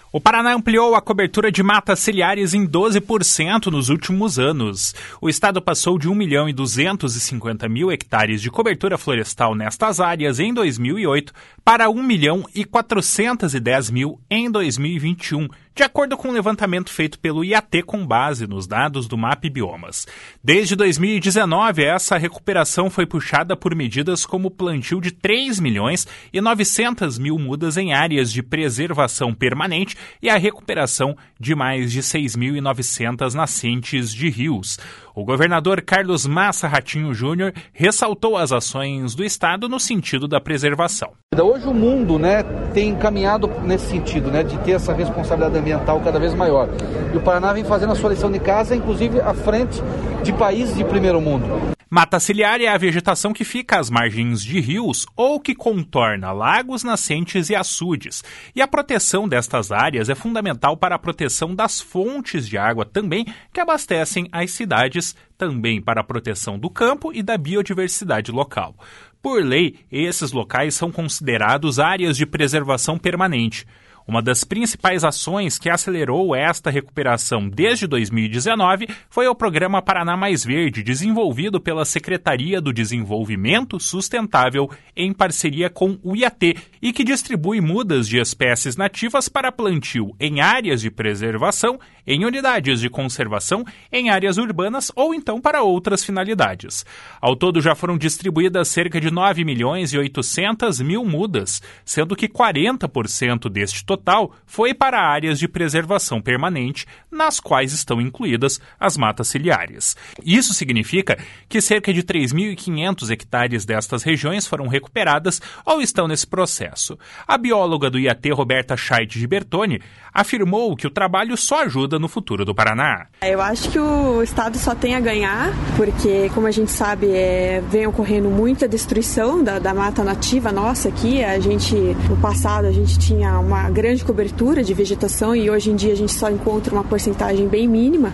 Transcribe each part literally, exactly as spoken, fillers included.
O Paraná ampliou a cobertura de matas ciliares em doze por cento nos últimos anos. O estado passou de um milhão e duzentos e cinquenta mil hectares de cobertura florestal nestas áreas em dois mil e oito para um milhão e quatrocentos e dez mil em dois mil e vinte e um, de acordo com um levantamento feito pelo I A T com base nos dados do MAP Biomas. Desde dois mil e dezenove, essa recuperação foi puxada por medidas como o plantio de três milhões e novecentas mil mudas em áreas de preservação permanente e a recuperação de mais de seis mil e novecentas nascentes de rios. O governador Carlos Massa Ratinho Júnior ressaltou as ações do Estado no sentido da preservação. Hoje o mundo, né, tem caminhado nesse sentido, né, de ter essa responsabilidade ambiental cada vez maior. E o Paraná vem fazendo a sua lição de casa, inclusive à frente de países de primeiro mundo. Mata ciliar é a vegetação que fica às margens de rios ou que contorna lagos, nascentes e açudes. E a proteção destas áreas é fundamental para a proteção das fontes de água também que abastecem as cidades, também para a proteção do campo e da biodiversidade local. Por lei, esses locais são considerados áreas de preservação permanente. Uma das principais ações que acelerou esta recuperação desde dois mil e dezenove foi o Programa Paraná Mais Verde, desenvolvido pela Secretaria do Desenvolvimento Sustentável em parceria com o I A T e que distribui mudas de espécies nativas para plantio em áreas de preservação, em unidades de conservação, em áreas urbanas ou então para outras finalidades. Ao todo já foram distribuídas cerca de nove milhões e oitocentas mil mudas, sendo que quarenta por cento deste total total foi para áreas de preservação permanente, nas quais estão incluídas as matas ciliares. Isso significa que cerca de três mil e quinhentos hectares destas regiões foram recuperadas ou estão nesse processo. A bióloga do I A T, Roberta Scheidt de Bertoni, afirmou que o trabalho só ajuda no futuro do Paraná. Eu acho que o Estado só tem a ganhar, porque, como a gente sabe, é, vem ocorrendo muita destruição da, da mata nativa nossa aqui. A gente, no passado, a gente tinha uma grande grande cobertura de vegetação e hoje em dia a gente só encontra uma porcentagem bem mínima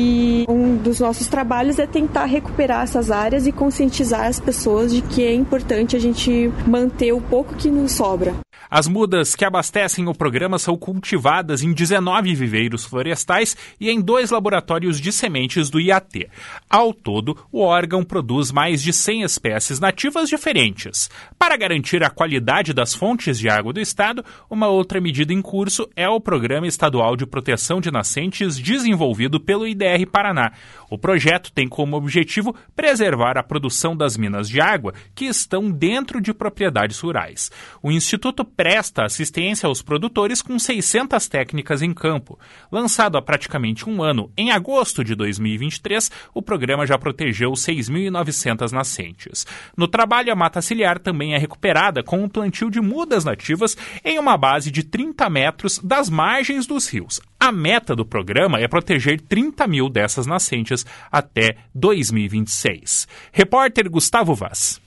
e um dos nossos trabalhos é tentar recuperar essas áreas e conscientizar as pessoas de que é importante a gente manter o pouco que nos sobra. As mudas que abastecem o programa são cultivadas em dezenove viveiros florestais e em dois laboratórios de sementes do I A T. Ao todo, o órgão produz mais de cem espécies nativas diferentes. Para garantir a qualidade das fontes de água do estado, uma outra medida em curso é o Programa Estadual de Proteção de Nascentes desenvolvido pelo I D R Paraná. O projeto tem como objetivo preservar a produção das minas de água que estão dentro de propriedades rurais. O Instituto presta assistência aos produtores com seiscentas técnicas em campo. Lançado há praticamente um ano, em agosto de dois mil e vinte e três, o programa já protegeu seis mil e novecentas nascentes. No trabalho, a mata ciliar também é recuperada com o plantio de mudas nativas em uma base de trinta metros das margens dos rios. A meta do programa é proteger trinta mil dessas nascentes até dois mil e vinte e seis. Repórter Gustavo Vaz.